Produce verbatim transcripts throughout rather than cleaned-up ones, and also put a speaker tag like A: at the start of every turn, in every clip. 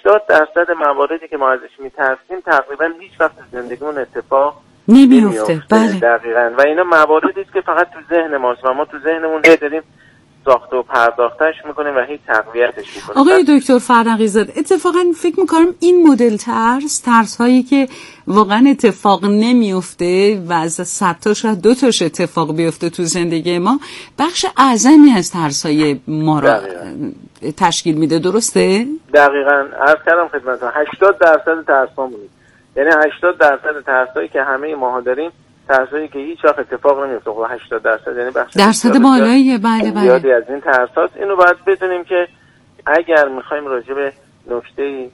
A: هشتاد درصد مواردی که ما ازش میترسیم تقریبا هیچ وقت زندگیمون اتفاق
B: نمیفته. بله
A: دقیقاً. و اینا مواردی است که فقط تو ذهن ماست و ما تو ذهنمون داریم ساخت و پرداختش میکنیم و هیچ تقویتش میکنیم.
B: آقای دکتر فرنقی زاده، اتفاقا فکر میکنم این مدل ترس، ترس هایی که واقعا اتفاق نمیفته و از صد تا شاید دو تاش اتفاق بیفته تو زندگی ما، بخش اعظمی از ترس های ما را دقیقا تشکیل میده. درسته؟
A: دقیقاً. عرض کردم خدمتتون هشتاد درصد ترس هامونید، یعنی هشتاد درصد ترس هایی که همه ماها داریم ترسایی که هیچ وقت اتفاق نمیفته. خب هشتاد درصد یعنی بخش
B: درصد بالاییه. بله بله.
A: زیادی از این ترسات. اینو باید بدونیم که اگر میخوایم راجع به نکته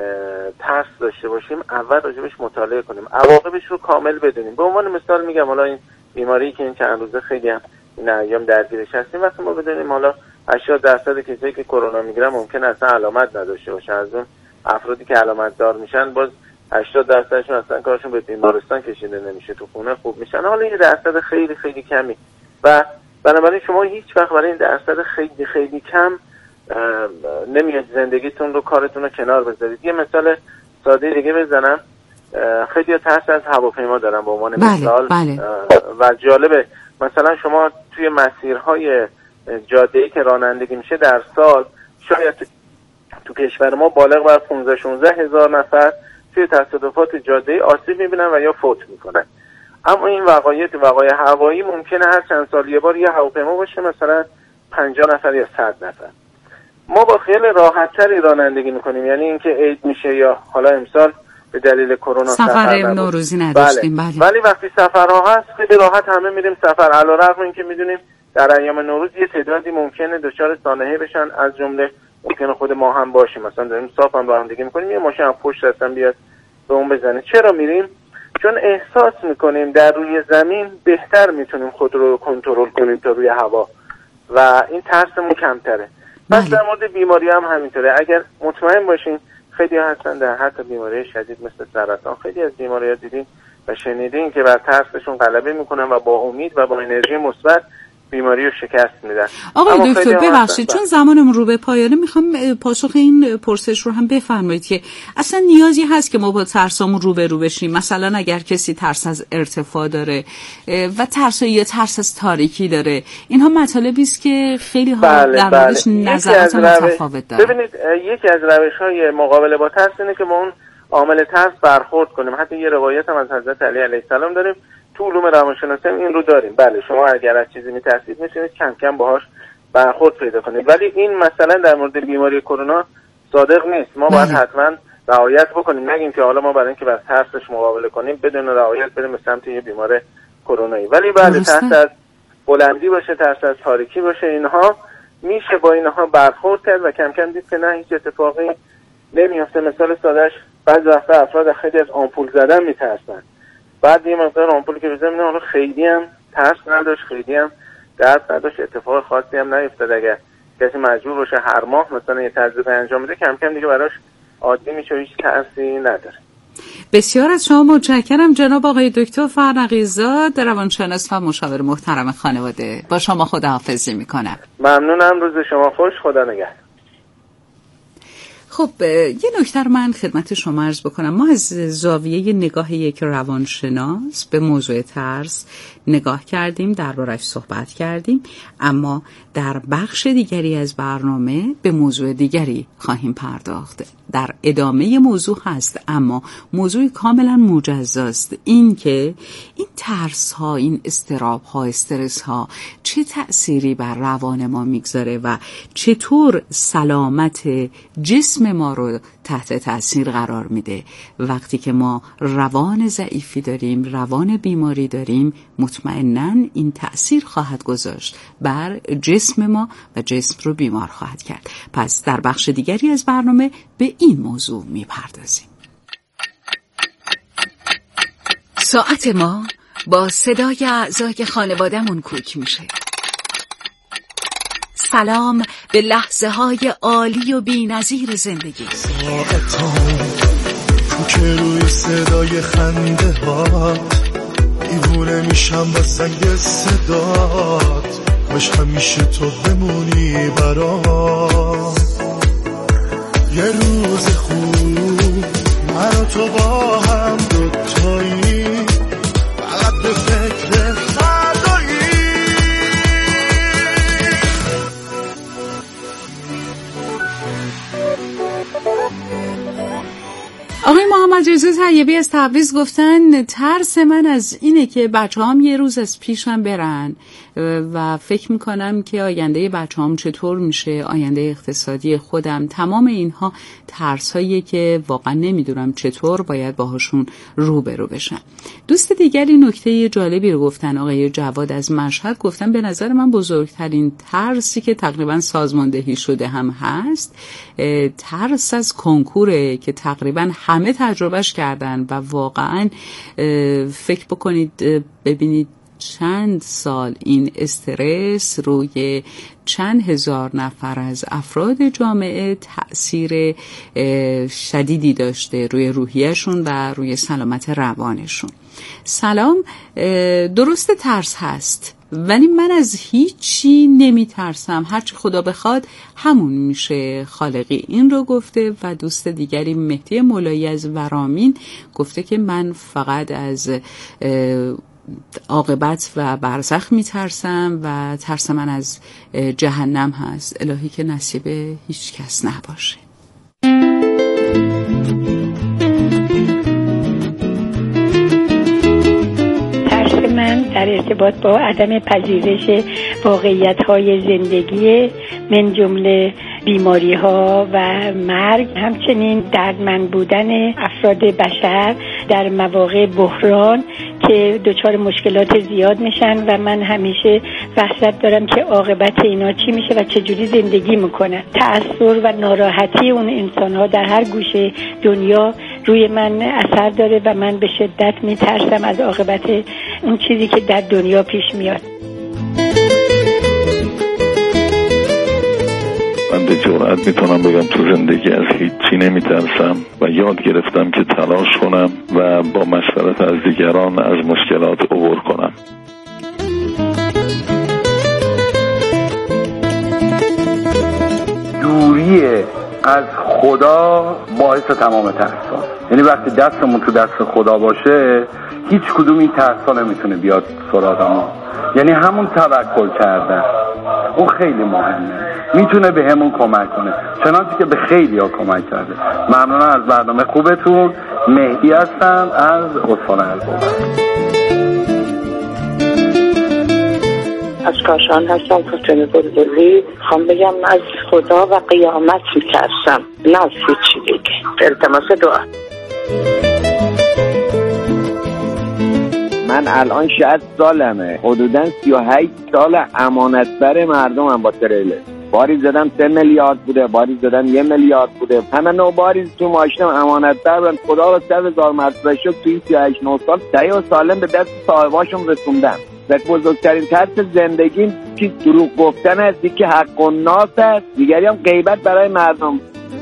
A: ترس داشته باشیم اول راجبش مطالعه کنیم، عواقبش رو کامل بدونیم. به عنوان مثال میگم حالا این بیماری که این چند روزه خیلی هم این ایام درگیرش هستیم، وقتی ما بدونیم حالا هشتاد درصد کسایی که کرونا میگیرن ممکن اصلا علامت نداشته باشه، از اون افرادی که علامت دار میشن باز هشتاد درصدشون اصلا کارشون به بیمارستان کشیده نمیشه، تو خونه خوب میشن. حالا یه درصد خیلی خیلی کمی و بنابراین شما هیچ وقت برای این درصد خیلی خیلی کم نمیاد زندگیتون رو کارتون رو کنار بذارید. یه مثال ساده دیگه بزنم، خیلی ترس از هواپیما دارم به عنوان
B: بله،
A: مثال
B: بله.
A: و جالبه مثلا شما توی مسیرهای جاده‌ای که رانندگی میشه در سال شاید تو کشور ما بالغ بر پانزده شانزده هزار نفر توی تصادفات جاده‌ای آسیب میبینن و یا فوت میکنن. اما این وقایع تو وقایع هوایی ممکنه هر چند سال یه بار یه هواپیما باشه مثلا پنجاه نفر یا صد نفر. ما با خیال راحت‌تری رانندگی میکنیم، یعنی اینکه عید میشه یا حالا امسال به دلیل کرونا
B: سفر, سفر نوروزی نداشتیم.
A: بله. بله. ولی وقتی سفرها هست خیلی راحت همه میریم سفر، علی‌رغم اینکه میدونیم در ایام نوروز یه تعدادی ممکنه دچار سانحه بشن، از جمله ممکنه خود ما هم باشیم، مثلا داریم صاف هم رانندگی میکنیم یه ماشین هم پشت هستن بیاد به اون بزنه. چرا میریم؟ چون احساس میکنیم در روی زمین بهتر میتونیم خود رو کنترل کنیم تا روی هوا و این ترسمون کمتره. پس در مورد بیماری هم همینطوره. اگر مطمئن باشین خیلی هستن در حتی بیماری شدید مثل سرطان، خیلی از بیماری‌ها دیدین و شنیدین که بر ترسشون غلبه میکنن و با امید و با انرژی مثبت بیماری رو شکست میدن.
B: آقای دکتر ببخشید چون زمانمون رو به پایانه، میخوام پاسخ این پرسش رو هم بفرمایید که اصلا نیازی هست که ما با ترسامون روبرو بشیم؟ مثلا اگر کسی ترس از ارتفاع داره و ترس یا ترس از تاریکی داره، اینها مطالبی است که خیلی ها
A: بله،
B: در موردش
A: بله.
B: نظرات متفاوت دارن.
A: ببینید یکی از روش‌های مقابله با ترس اینه که ما اون عامل ترس برخورد کنیم. حتی یه روایت هم از حضرت علی علیه السلام داریم تو علوم روانشناسی این رو داریم. بله شما اگر از چیزی میترسید میتونید کم کم باهاش برخورد پیدا کنید، ولی این مثلا در مورد بیماری کرونا صادق نیست. ما باید حتما رعایت بکنیم، نگیم که حالا ما برای اینکه بر ترسش مقابله کنیم بدون رعایت بریم به سمت یه بیمار کرونایی. ولی بله ترس از بلندی باشه، ترس از تاریکی باشه، اینها میشه با اینها برخورد کرد و کم کم دید که نه هیچ اتفاقی نمیافته. مثال سادهش بعضی وقتا افراد خیلی از آمپول زدن میترسن، بعد یه مقدار آمپول که بزنم نه خیلی هم ترس نداشت، خیلی هم درد نداشت، اتفاق خاصی هم نیفتاد. اگر کسی مجبور باشه هر ماه مثلا یه تجربه انجام بده کم کم دیگه براش عادی میشه و هیچ ترسی نداره.
B: بسیار از شما متشکرم جناب آقای دکتر فرنقی زاده، روانشناس و مشاور محترم خانواده. با شما خداحافظی میکنم.
A: ممنونم، روز شما خوش، خدا نگهدار.
B: خب یه نکته رو من خدمت شما عرض بکنم. ما از زاویه نگاه یک روانشناس به موضوع ترس نگاه کردیم، درباره‌اش صحبت کردیم، اما در بخش دیگری از برنامه به موضوع دیگری خواهیم پرداخت. در ادامه موضوع هست اما موضوع کاملا مجزاست، این که این ترس ها، این اضطراب ها، استرس ها چه تأثیری بر روان ما میگذاره و چطور سلامت جسم ما رو تحت تأثیر قرار میده. وقتی که ما روان ضعیفی داریم، روان بیماری داریم، مطمئناً این تأثیر خواهد گذاشت بر جسم ما و جسم رو بیمار خواهد کرد. پس در بخش دیگری از برنامه به این موضوع میپردازیم. ساعت ما با صدای اعضای خانواده‌مون کوک میشه. سلام به لحظه های عالی و بی‌نظیر زندگی.
C: ساعتام تو که روی صدای خنده ها دیوونه میشم با سنگ صدات، کاش همیشه تو بمونی برام. یه روز خوب من و تو با هم دوتایی فقط به فکر فردایی.
B: آقای محمد رضا طیبی از تبریز گفتن ترس من از اینه که بچه هم یه روز از پیشم برن و فکر میکنم که آینده بچه هم چطور میشه، آینده اقتصادی خودم، تمام اینها ترس هاییه که واقعا نمیدونم چطور باید باهاشون روبرو بشم. دوست دیگری نکته جالبی رو گفتن، آقای جواد از مشهد گفتن به نظر من بزرگترین ترسی که تقریبا سازماندهی شده هم هست ترس از کنکوره که تقریبا همه تجربهش کردن و واقعا فکر بکنید ببینید چند سال این استرس روی چند هزار نفر از افراد جامعه تأثیر شدیدی داشته روی روحیه‌شون و روی سلامت روانشون. سلام، درست ترس هست ولی من از هیچی نمی ترسم، هرچی خدا بخواد همون میشه خالقی. این رو گفته و دوست دیگری مهدی مولایی از ورامین گفته که من فقط از عاقبت و برزخ میترسم و ترس من از جهنم هست. الهی که نصیب هیچ کس نباشه.
D: ترس من در ارتباط با عدم پذیرش واقعیت‌های زندگی من جمله بیماری ها و مرگ، همچنین دردمند بودن افراد بشر در مواقع بحران که دچار مشکلات زیاد میشن و من همیشه وحشت دارم که عاقبت اینا چی میشه و چجوری زندگی میکنن. تأثیر و ناراحتی اون انسان ها در هر گوشه دنیا روی من اثر داره و من به شدت میترسم از عاقبت اون چیزی که در دنیا پیش میاد.
E: من به جرئت میتونم بگم تو زندگی از هیچی نمیترسم و یاد گرفتم که تلاش کنم و با مشورت از دیگران از مشکلات عبور کنم.
F: دوری از خدا باعث تمام ترسان، یعنی وقتی دستمون تو دست خدا باشه هیچ کدوم این ترسا نمیتونه بیاد سراغمون. یعنی همون توکل کردن اون خیلی مهمه، میتونه به همون کمک کنه، چنانچه که به خیلی ها کمک کرده. ممنونم از برنامه خوبتون. مهدی هستم از استان البرز.
G: از کاشان هستم، فتن بلبلی. خوام بگم از خدا و قیامت میترسم، نه از هیچی دیگه. التماس دعا.
H: من الان شصت سالمه، حدوداً سی و هشت سال امانتبر مردمم با تریلر. باری زدم سه میلیارد بوده، باری زدم یه میلیارد بوده، همه نوع باری تو ماشینم امانتبر بودم. خدا رو صد هزار مرتبه شکر تو این سی و هشت نه سال صحیح و سالم به دست صاحباشون رسوندم. و بزرگترین ترس زندگیم چیز دروغ گفتن است، یکی حق الناس است، دیگری هم غیبت برای مردم.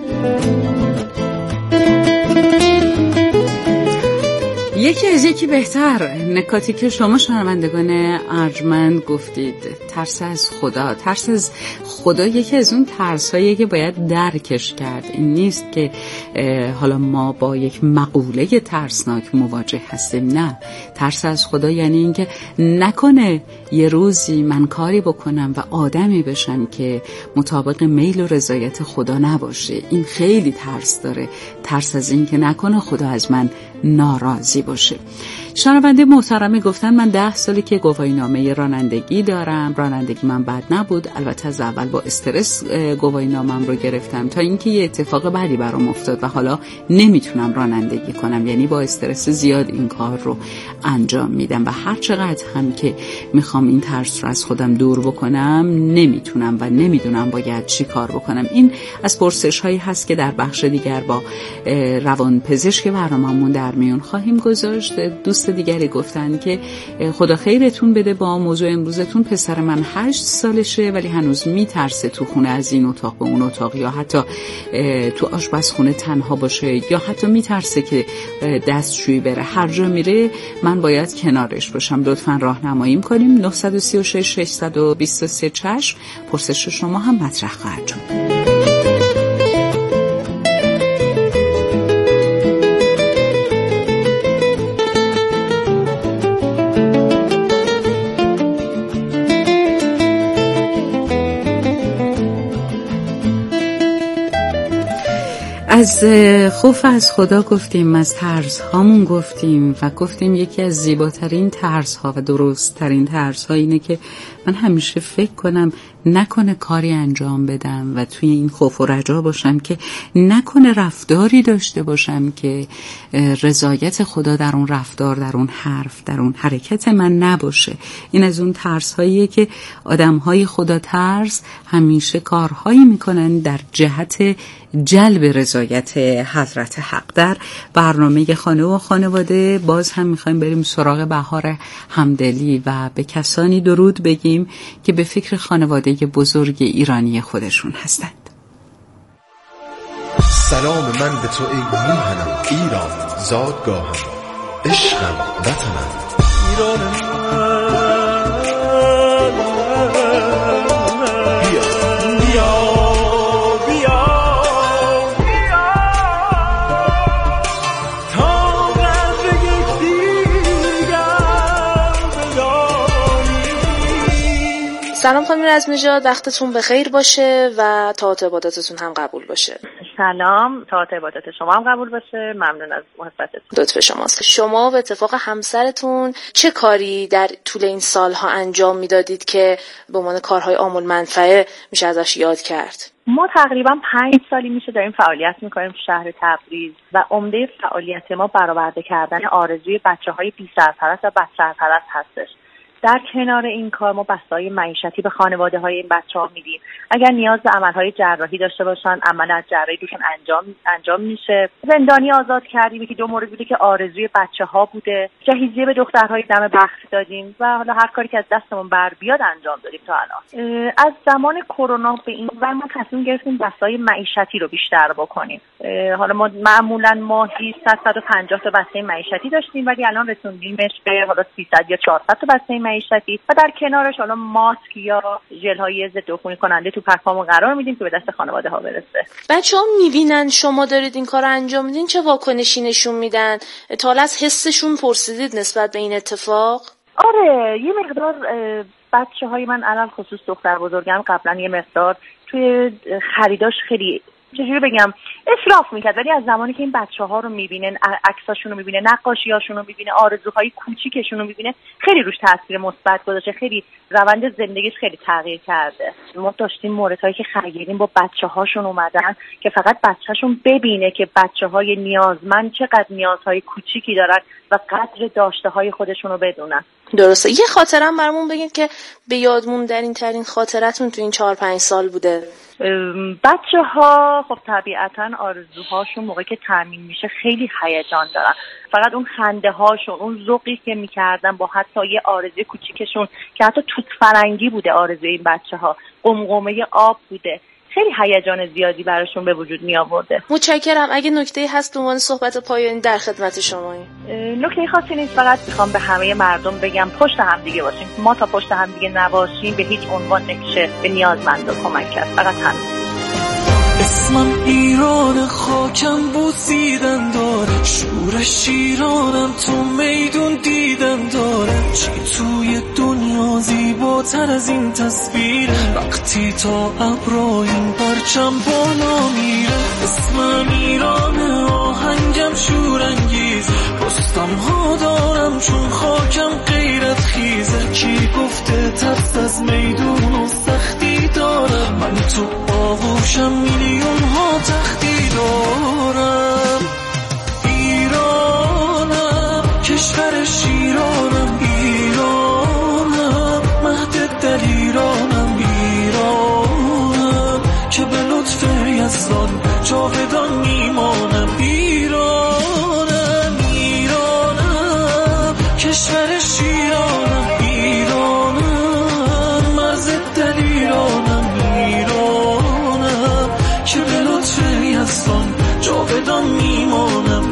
B: یکی از یکی بهتر نکاتی که شما شنوندگان ارجمند گفتید، ترس از خدا. ترس از خدا یکی از اون ترساییه که باید درکش کرد. این نیست که حالا ما با یک مقوله ترسناک مواجه هستیم، نه. ترس از خدا یعنی اینکه نکنه یه روزی من کاری بکنم و آدمی بشم که مطابق میل و رضایت خدا نباشه. این خیلی ترس داره، ترس از این که نکنه خدا از من ناراضی باشه. شنونده محترمی گفتن من ده سالی که گواهینامه رانندگی دارم. رانندگی من بد نبود، البته از اول با استرس گواهینامه‌ام رو گرفتم تا اینکه یه اتفاق بدی برام افتاد و حالا نمیتونم رانندگی کنم، یعنی با استرس زیاد این کار رو انجام میدم و هر چقدر هم که میخوام این ترس رو از خودم دور بکنم نمیتونم و نمیدونم باید چی کار بکنم. این از پرسش هایی هست که در بخش دیگر با روانپزشک برنامه‌مون در میون خواهیم گذاشت. دوست دیگری گفتن که خدا خیرتون بده با موضوع امروزتون. پسر من هشت سالشه ولی هنوز میترسه تو خونه از این اتاق به اون اتاق یا حتی تو آشپزخونه تنها باشه یا حتی میترسه که دستشویی بره. هر جا میره من باید کنارش باشم. لطفاً راهنماییم کنیم. نه سه شش شش دو سه چشم. پرسش شما هم مطرح خواهد شد. از خوف از خدا گفتیم، از ترس هامون گفتیم و گفتیم یکی از زیباترین ترس ها و درست ترین ترس ها اینه که من همیشه فکر کنم نکنه کاری انجام بدم و توی این خوف و رجا باشم که نکنه رفتاری داشته باشم که رضایت خدا در اون رفتار، در اون حرف، در اون حرکت من نباشه. این از اون ترس هاییه که آدم های خدا ترس همیشه کارهایی میکنن در جهت جلب رضایت حضرت حق. در برنامه خانه و خانواده باز هم میخوایم بریم سراغ بهار همدلی و به کسانی درود بگیم که به فکر خانواده بزرگ ایرانی خودشون هستند.
I: سلام من به تو ای میهنم، ایران زادگاهم، عشقم، وطنم، ایران بیا بیا بیا بیا تا قدر یک دیگر بدانی.
J: سلام خانم رزم‌نژاد، وقتتون بخیر باشه و طاعت عبادتتون هم قبول باشه.
K: سلام، طاعت عبادت شما هم قبول باشه. ممنون از محبتتون.
J: لطف شماست. شما به اتفاق همسرتون چه کاری در طول این سالها انجام میدادید که به عنوان کارهای عامل منفعه میشه ازش یاد کرد؟
K: ما تقریبا پنج سالی میشه داریم فعالیت میکنیم تو شهر تبریز و عمده فعالیت ما برآورده کردن آرزوی بچه‌های بی سرپرست و بد سرپرست هستش. در کنار این کار ما بسته‌های معیشتی به خانواده‌های این بچه‌ها میدیم. اگر نیاز به عمل‌های جراحی داشته باشن، عمل جراحی دوشون انجام انجام میشه. زندانی آزاد کردیم که دو مورد بوده که آرزوی بچه‌ها بوده. جهیزیه به دخترهای دم بخت دادیم و حالا هر کاری که از دستمون بر بیاد انجام دادیم تا الان. از زمان کرونا به این ور ما تصمیم گرفتیم بسته‌های معیشتی رو بیشتر بکنیم. حالا ما معمولاً ماهی صد تا پنجاه تا بسته معیشتی داشتیم ولی الان رسوندیمش به حالا سیصد یا چهارصد تا بسته معیشتی و در کنارش حالا ماسک یا ژل‌های ضد عفونی کننده تو پک‌هامون قرار میدیم که به دست خانواده ها برسه.
J: بچه‌ها میبینن شما دارید این کارو انجام میدین، چه واکنشی نشون میدن؟ تا حالا از حسشون پرسیدید نسبت به این اتفاق؟
K: آره، یه مقدار بچه‌های من علل خصوص دختر بزرگم قبلا یه مقدار توی خریداش خیلی چجوری بگم اسراف میکرد، ولی از زمانی که این بچه‌ها رو میبینه، عکساشون رو میبینه، نقاشیاشون رو میبینه، آرزوهای کوچیکشون رو میبینه، خیلی روش تاثیر مثبت گذاشته، خیلی روند زندگیش خیلی تغییر کرده. ما داشتیم موردهایی که خریدیم با بچه‌هاشون اومدن که فقط بچه‌شون ببینه که بچه‌های نیازمند چقدر نیازهای کوچیکی دارن و قدر داشته‌های خودشون رو بدونن.
J: درسته. یه خاطره هم برامون بگید که به یاد موندنین ترین خاطرتون تو این چهار پنج سال بوده.
K: بچه ها خب طبیعتا آرزوهاشون موقعی که تامین میشه خیلی هیجان دارن. فقط اون خنده هاشون، اون ذوقی که میکردن با حتی یه آرزوی کوچیکشون که حتی توت فرنگی بوده آرزوی این بچه ها، قمقمه آب بوده، خیلی هیجان زیادی براشون به وجود می آورده.
J: متشکرم. اگه نکته‌ای هست به عنوان صحبت پایانی در خدمت شماییم.
K: نکته خاصی نیست، فقط میخوام به همه مردم بگم پشت هم دیگه باشیم. ما تا پشت هم دیگه نباشیم به هیچ عنوان نمیشه به نیازمندا کمک کرد. فقط همین.
C: اسمم ایران، خاکم بوسیدن داره، شورش شیرانم، تو میدون دیدن داره. چی توی دنیا زیباتر از این تصویر، وقتی تا ابرا این پرچم بالا میره. اسمم ایران، آهنگم شورانگیز، رستم ها دارم چون خاکم غیرت خیزه. کی گفته ترس از میدون و سختی دارم، من تو آغوشم میلیون ها تختی دارم. ایرانم، کشور شیرانم، ایرانم، مهد دلیرانم، ایرانم که به لطف یزدان جاودان میمانم. ایرانم، ایرانم، کشور شیرانم، ایرانم، مرز دلیرانم، ایرانم که به لطف یزدان جاودان میمانم.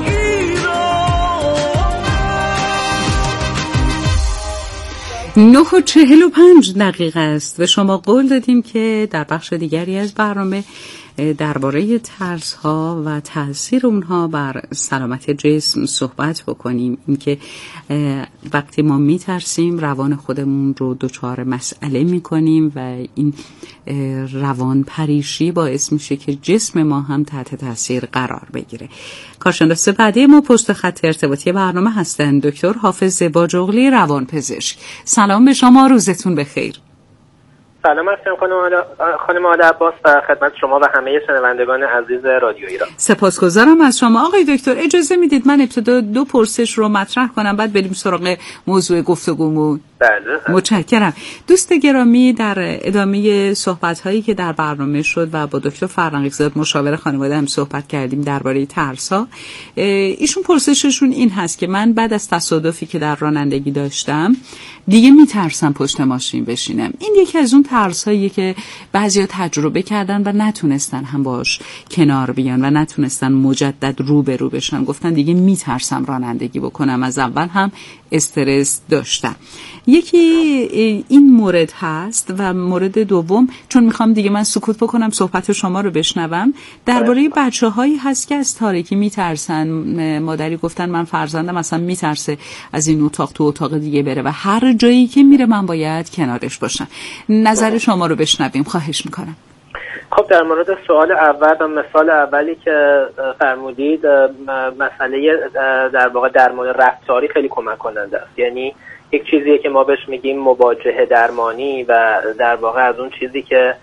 B: نه و چهل و پنج دقیقه است و شما قول دادیم که در بخش دیگری از برنامه درباره ترس ها و تاثیر اونها بر سلامت جسم صحبت بکنیم. اینکه وقتی ما میترسیم روان خودمون رو دچار مسئله میکنیم و این روان پریشی باعث میشه که جسم ما هم تحت تاثیر قرار بگیره. کارشناس بعدی ما پشت خط ارتباطی برنامه هستند دکتر حافظ باجوغلی روانپزشک. سلام به شما، روزتون بخیر.
L: سلام علیکم خانم خانم آل عباس و خدمت شما و همه شنوندگان عزیز رادیو ایران.
B: سپاسگزارم از شما. آقای دکتر اجازه میدید من ابتدا دو پرسش رو مطرح کنم بعد بریم سراغ موضوع گفتگومون.
L: بله.
B: متشکرم. دوست گرامی، در ادامه صحبت‌هایی که در برنامه شد و با دکتر فرنگی‌زاد مشاور خانواده هم صحبت کردیم درباره ترس‌ها، ایشون پرسششون این هست که من بعد از تصادفی که در رانندگی داشتم دیگه میترسم پشت ماشین بشینم. این یکی از اون ترس‌هاییه که بعضیا تجربه کردن و نتونستن هم باش کنار بیان و نتونستن مجدد رو به رو بشن. گفتن دیگه میترسم رانندگی بکنم، از اول هم استرس داشتم. یکی این مورد هست و مورد دوم، چون میخوام دیگه من سکوت بکنم صحبت شما رو بشنوم، درباره بچه‌هایی هست که از تاریکی میترسن. مادری گفتن من فرزندم اصلا میترسه از این اتاق تو اتاق دیگه بره و هر جایی که میره من باید کنارش باشم. نظر شما رو بشنویم، خواهش میکنم.
L: خب در مورد سوال اول و مثال اولی که فرمودید، مسئله در واقع درمان رفتاری خیلی کمک کننده است. یعنی یک چیزیه که ما بهش میگیم مواجهه درمانی و در واقع از اون چیزی که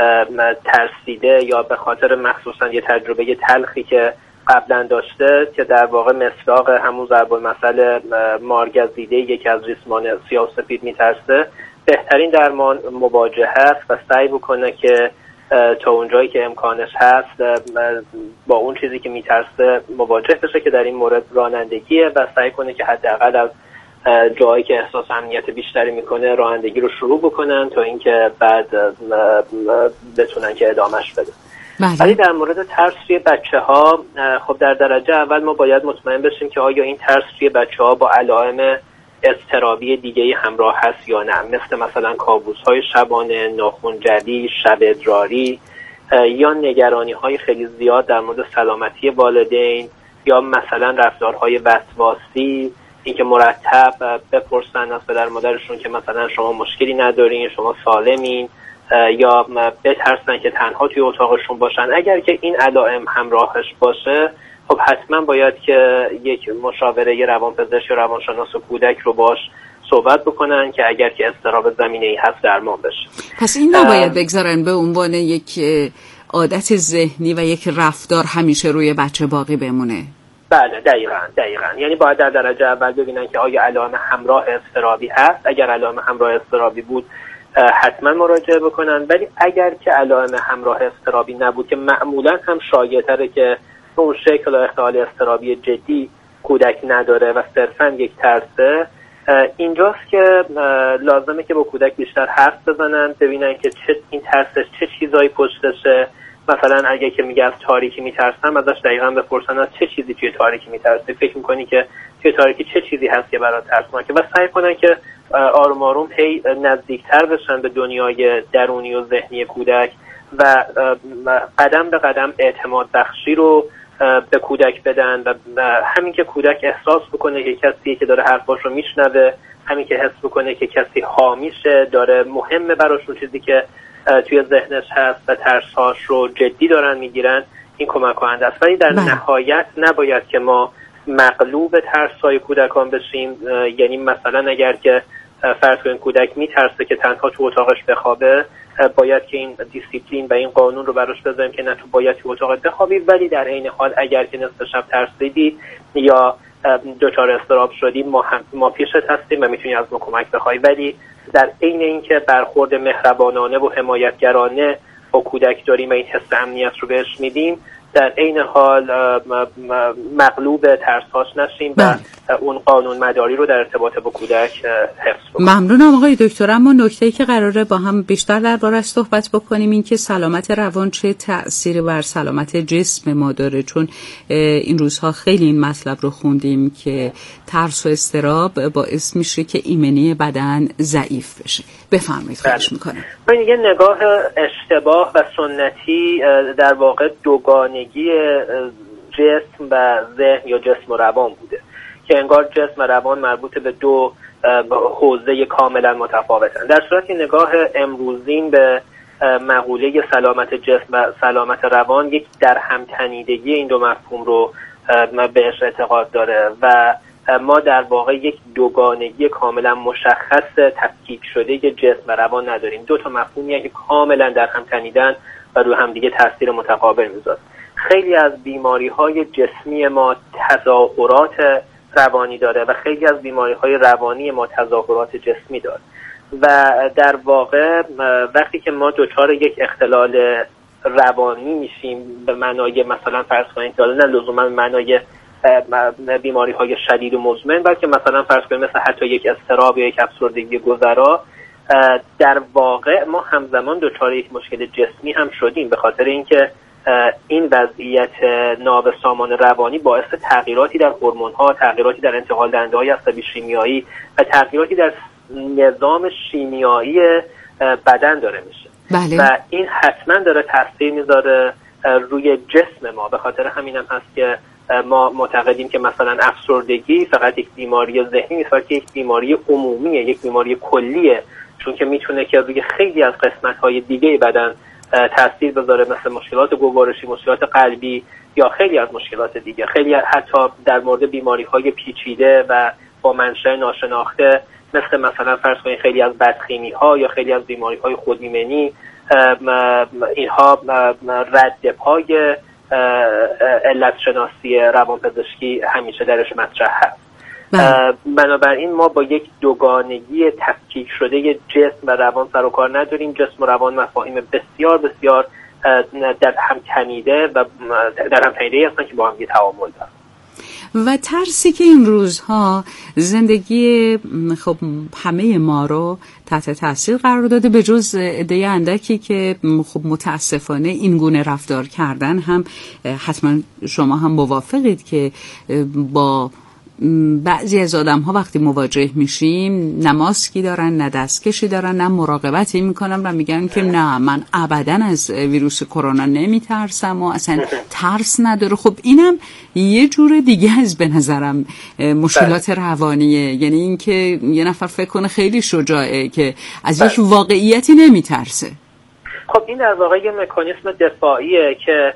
L: ترسیده یا به خاطر مخصوصا یه تجربه تلخی که قبلا داشته که در واقع مصداق همون ضرب المثل مارگزیده یکی از ریسمان سیاه و سفید میترسه، بهترین درمان مواجهه است و سعی بکنه که تا اونجایی که امکانش هست با اون چیزی که میترسه مواجه بشه که در این مورد رانندگیه و سعی کنه که حداقل از جایی که احساس امنیت بیشتری میکنه رانندگی رو شروع بکنن تا اینکه بعد بتونن که ادامهش بدن. ولی در مورد ترس توی بچه ها، خب در درجه اول ما باید مطمئن بشیم که آیا این ترس توی بچه ها با علائم اضطرابی دیگه همراه هست یا نه، مثل مثلا کابوس های شبانه، ناخنجلی، شب ادراری یا نگرانی های خیلی زیاد در مورد سلامتی والدین یا مثلا رفتارهای وسواسی، اینکه مرتب بپرسن از پدر مادرشون که مثلا شما مشکلی ندارین، شما سالمین، یا بترسن که تنها توی اتاقشون باشن. اگر که این علائم همراهش باشه، خب حتما باید که یک مشاوره روانپزشک یا روانشناس و کودک رو باش صحبت بکنن که اگر که اضطراب زمینه‌ای هست درمان بشه.
B: پس این نباید بگذارن به عنوان یک عادت ذهنی و یک رفتار همیشه روی بچه باقی بمونه.
L: بله دقیقاً دقیقاً یعنی باید در درجه اول ببینن که آیا علائم همراه اضطرابی هست. اگر علائم همراه اضطرابی بود حتما مراجعه بکنن، ولی اگر که علائم همراه اضطرابی نبود که معمولا هم شایع‌تره که اون شکل اختلال اضطرابی جدی کودک نداره و صرفاً یک ترسه، اینجاست که لازمه که با کودک بیشتر حرف بزنن، ببینن که چه این ترسش چه چیزایی پشتشه. مثلا اگه که میگه از تاریکی میترسم، ازش دقیقاً بپرسن از چه چیزی توی تاریکی میترسه، فکر میکنی که توی تاریکی چه چیزی هست که برات ترسناکه، و سعی کنن که آروم آروم هی نزدیکتر بشن به دنیای درونی و ذهنی کودک و قدم به قدم اعتماد بخشی رو به کودک بدن و همین که کودک احساس بکنه که کسی که داره حرفاش رو میشنوه، همین که حس بکنه که کسی حامیشه، داره مهمه براشون چیزی که توی ذهنش هست و ترس‌هاش رو جدی دارن میگیرن، این کمک کننده است. ولی در نهایت نباید که ما مغلوب ترس‌های کودکان بشیم. یعنی مثلا اگر که فرض کنید کودک میترسه که تنها تو اتاقش بخوابه، باید که این دیسیپلین و این قانون رو براش بذاریم که نه تو باید تو اتاقت بخوابی، ولی در عین حال اگر که نصف شب ترسیدی یا دچار اضطراب شدی، ما هم ما پیشت هستیم و میتونی از ما کمک بخوای. ولی در عین اینکه برخورد مهربانانه و حمایتگرانه با کودک داریم و این حس امنیت رو بهش میدیم، در عین حال مغلوب ترساش نشیم و اون قانون مداری رو در ارتباط با کودک حفظ بکنیم.
B: ممنونم آقای دکتر. اما نکته‌ای که قراره با هم بیشتر درباره‌اش صحبت بکنیم این که سلامت روان چه تأثیری بر سلامت جسم ما داره، چون این روزها خیلی این مطلب رو خوندیم که ترس و اضطراب باعث میشه که ایمنی بدن ضعیف بشه. بفرمایید. خواهش میکنم.
L: من یه نگاه اشتباه و سنتی در واقع دوگانگی جسم و ذهن یا جسم و روان بوده که انگار جسم و روان مربوط به دو حوزه کاملا متفاوتن. در صورتی نگاه امروزین به مقوله سلامت جسم و سلامت روان یک در هم تنیدگی این دو مفهوم رو بهش اعتقاد داره و ما در واقع یک دوگانگی کاملا مشخص تفکیک شده جسم و روان نداریم. دو تا مفهومی که کاملا در هم تنیدن و روی هم دیگه تاثیر متقابل میذارن. خیلی از بیماری‌های جسمی ما تظاهرات روانی داره و خیلی از بیماری‌های روانی ما تظاهرات جسمی داره و در واقع وقتی که ما دچار یک اختلال روانی میشیم به معنای مثلا فرض کنید نه لزوما معنای بیماری‌های شدید و مزمن، بلکه مثلا فرض کنید مثلا حتی یک اضطراب یا یک افسردگی گذرا، در واقع ما همزمان دچار یک مشکل جسمی هم شدیم به خاطر اینکه این وضعیت نابسامان روانی باعث تغییراتی در هورمون‌ها، تغییراتی در انتقال دهنده‌های عصبی شیمیایی و تغییراتی در نظام شیمیایی بدن داره میشه.
B: بله.
L: و این حتما داره تاثیر میذاره روی جسم ما. به خاطر همین هم هست که ما معتقدیم که مثلا افسردگی فقط یک بیماری ذهنی نیست، بلکه یک بیماری عمومیه، یک بیماری کلیه، چون که میتونه که روی خیلی از قسمت‌های دیگه بدن تاثیر بذاره، مثل مشکلات گوارشی، مشکلات قلبی یا خیلی از مشکلات دیگه. خیلی حتی در مورد بیماری‌های پیچیده و با منشأ ناشناخته مثل مثلا فرض کنید خیلی از بدخیمی‌ها یا خیلی از بیماری‌های خودایمنی، اینها رد پای علت شناسی روانپزشکی همیشه درش مطرح هست. بنابراین ما با یک دوگانگی تفکیک شده جسم و روان سر و کار نداریم. جسم و روان مفاهیم بسیار بسیار در هم تنیده و در هم تنیده هستن که با هم یه تعامل دارن.
B: و ترسی که این روزها زندگی خب همه ما رو تحت تاثیر قرار داده، به جز عده اندکی که خب متاسفانه این گونه رفتار کردن هم حتما شما هم موافقید که با بعضی از آدم ها وقتی مواجه میشیم نه ماسکی دارن، نه دستکشی دارن، نه مراقبتی میکنن و میگن که نه من ابدا از ویروس کرونا نمیترسم و اصلا ترس نداره. خب اینم یه جور دیگه از به نظرم مشکلات روانیه، یعنی این که یه نفر فکر کنه خیلی شجاعه که از یک واقعیتی نمیترسه.
L: خب این در واقع یه مکانیسم دفاعیه که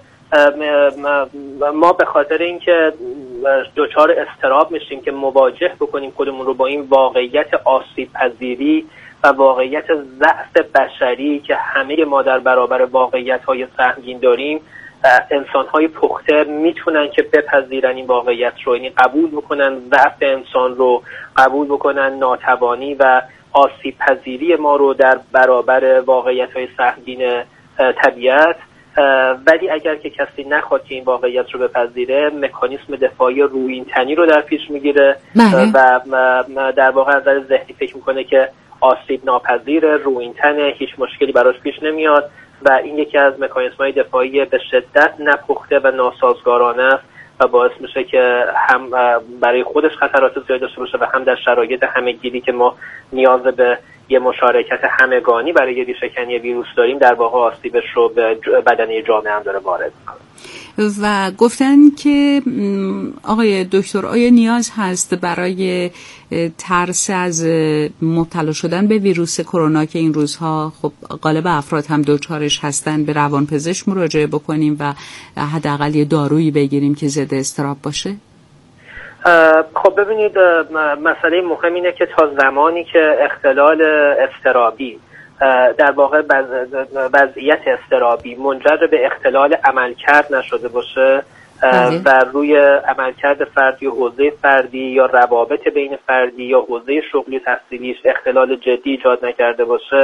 L: ما به خاطر اینکه دچار اضطراب میشیم که مواجه بکنیم خودمون رو با این واقعیت آسیب پذیری و واقعیت ضعف بشری که همه ما در برابر واقعیت‌های سهمگین داریم، انسان‌های پخته میتونن که بپذیرن این واقعیت رو، یعنی قبول بکنن ضعف انسان رو، قبول بکنن ناتوانی و آسیب پذیری ما رو در برابر واقعیت‌های سهمگین طبیعت. ولی اگر که کسی نخواد که این واقعیت رو بپذیره، مکانیسم دفاعی رویینتنی رو در پیش میگیره و در واقع از نظر ذهنی فکر میکنه که آسیب ناپذیر، رویینتنه، هیچ مشکلی براش پیش نمیاد و این یکی از مکانیسم‌های دفاعی به شدت نپخته و ناسازگارانه است و باعث میشه که هم برای خودش خطرات زیاد داشته باشه و هم در شرایط همه‌گیری که ما نیاز به یه مشارکت همگانی برای ریشه‌کنی ویروس داریم، در واقع آسیبش رو به بدنه جامعه هم داره وارد میکنه.
B: و گفتن که آقای دکتر آیا نیاز هست برای ترس از مبتلا شدن به ویروس کرونا که این روزها خب غالب افراد هم دچارش هستن به روانپزشک مراجعه بکنیم و حداقل یه دارویی بگیریم که ضد اضطراب باشه؟
L: خب ببینید، مسئله مهم اینه که تا زمانی که اختلال اضطرابی در واقع وضعیت اضطرابی منجر به اختلال عملکرد نشده باشه و روی عملکرد فردی و حوزه فردی یا روابط بین فردی یا حوزه شغلی و تحصیلیش اختلال جدی ایجاد نکرده باشه،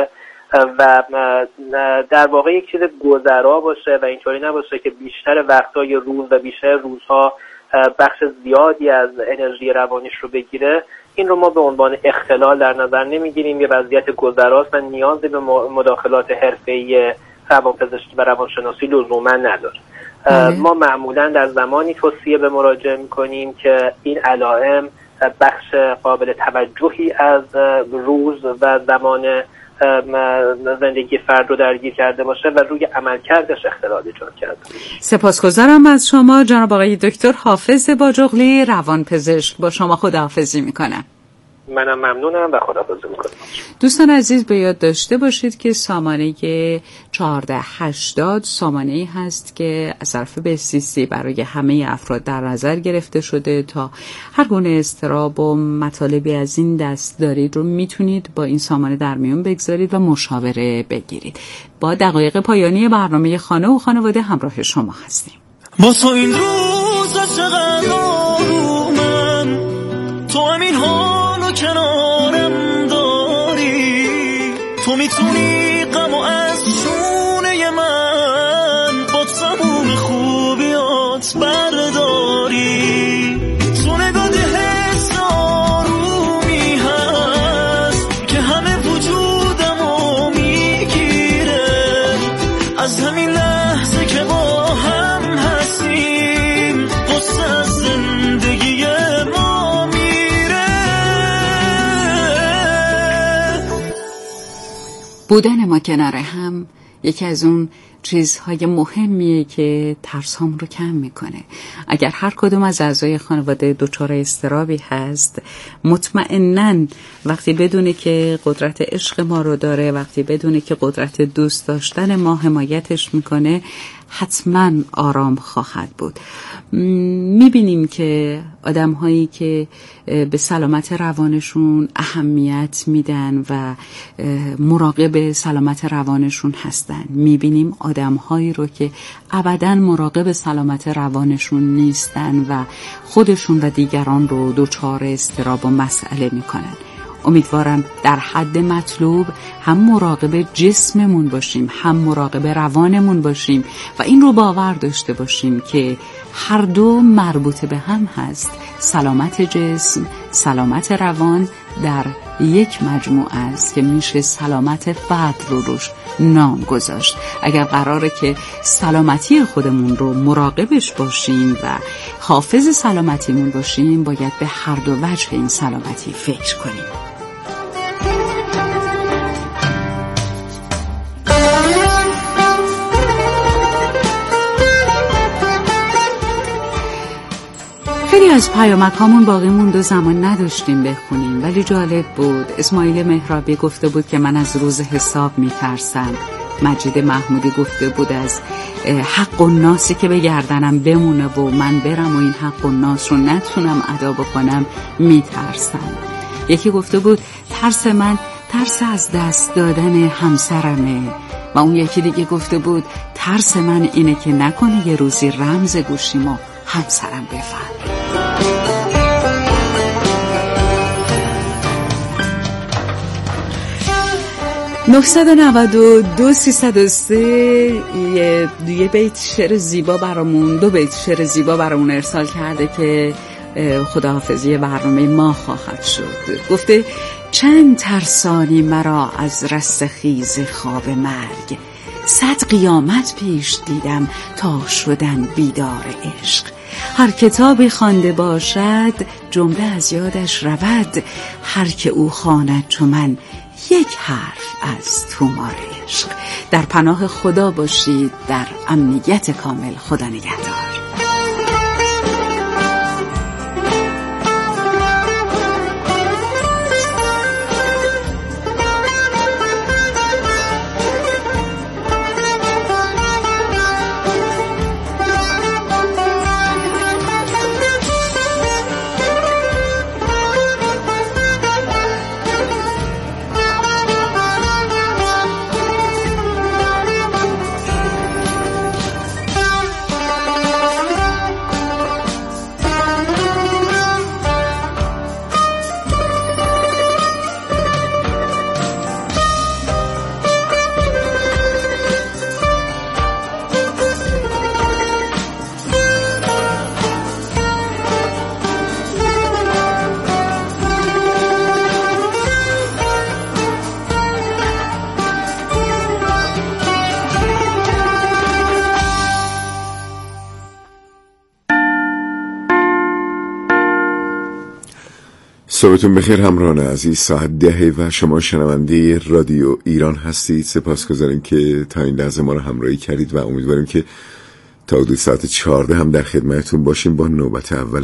L: و در واقع یک چیز گذرا باشه و اینطوری نباشه که بیشتر وقتای روز و بیشتر روزها بخش زیادی از انرژی روانیش رو بگیره، این رو ما به عنوان اختلال در نظر نمیگیریم، یه وضعیت گذراست و نیازی به مداخلات حرفه‌ای روانپزشکی و روانشناسی لزوما نداره. ما معمولا در زمانی توصیه به مراجعه میکنیم که این علائم بخش قابل توجهی از روز و زمان زندگی فرد رو درگیر کرده باشه و روی عملکردش اختلال ایجاد کرده.
B: سپاسگزارم از شما جناب آقای دکتر حافظ باجوقلی، روانپزشک. با شما خداحافظی میکنم.
L: منم ممنونم و خداحافظی میکنم.
B: دوستان عزیز به یاد داشته باشید که سامانه چهارده هشتاد سامانه‌ای هست که از طرف بهزیستی برای همه افراد در نظر گرفته شده تا هر گونه اضطراب و مطالبی از این دست دارید رو میتونید با این سامانه در میون بگذارید و مشاوره بگیرید. با دقایق پایانی برنامه خانه و خانواده همراه شما هستیم.
C: با تو این روز چقدر آرومم، تو همین حالو کنارم داری، تو میتونی غمو از شونه من با تموم خوبیات برداری، تو نگاه حس آرومی هست که همه وجودمو میگیره، از همین لحظه که با هم هستیم قصه از زندگی ما میره.
B: بودن ما کنار هم یکی از اون چیزهای مهمیه که ترسام رو کم میکنه. اگر هر کدوم از اعضای خانواده دچار اضطرابی هست، مطمئناً وقتی بدونه که قدرت عشق ما رو داره، وقتی بدونه که قدرت دوست داشتن ما حمایتش میکنه، حتما آرام خواهد بود. میبینیم که آدم هایی که به سلامت روانشون اهمیت میدن و مراقب سلامت روانشون هستن، میبینیم آدم هایی رو که ابداً مراقب سلامت روانشون نیستن و خودشون و دیگران رو دچار اضطراب و مسئله میکنن. امیدوارم در حد مطلوب هم مراقب جسممون باشیم، هم مراقب روانمون باشیم و این رو باور داشته باشیم که هر دو مربوط به هم هست. سلامت جسم، سلامت روان در یک مجموعه است که میشه سلامت فرد رو روش نام گذاشت. اگر قراره که سلامتی خودمون رو مراقبش باشیم و حافظ سلامتیمون باشیم، باید به هر دو وجه این سلامتی فکر کنیم. خیلی از پیامک هامون باقی موند و زمان نداشتیم بخونیم، ولی جالب بود. اسماعیل مهرابی گفته بود که من از روز حساب میترسم. مجید محمودی گفته بود از حق و ناسی که به گردنم بمونه و من برم و این حق و ناس رو نتونم ادا بکنم میترسم. یکی گفته بود ترس من ترس از دست دادن همسرمه و اون یکی دیگه گفته بود ترس من اینه که نکنه یه روزی رمز گوشیمو همسرم بفهمه. نه نه دو سیصد و سه یه, یه بیت شعر زیبا برامون دو بیت شعر زیبا برامون ارسال کرده که خداحافظی برنامه ما خواهد شد. گفته چند ترسانی مرا از رستخیز خواب مرگ، صد قیامت پیش دیدم تا شدن بیدار عشق. هر کتابی خوانده باشد جمله از یادش رود، هر که او خواند چو من یک حرف از تومار عشق. در پناه خدا باشید، در امنیت کامل. خدا نگهدار.
M: صبحتون بخیر همراهان عزیز. ساعت ده و شما شنونده رادیو ایران هستید. سپاسگزاریم که تا این لحظه ما رو همراهی کردید و امیدواریم که تا حدود ساعت چهارده هم در خدمتتون باشیم با نوبت اول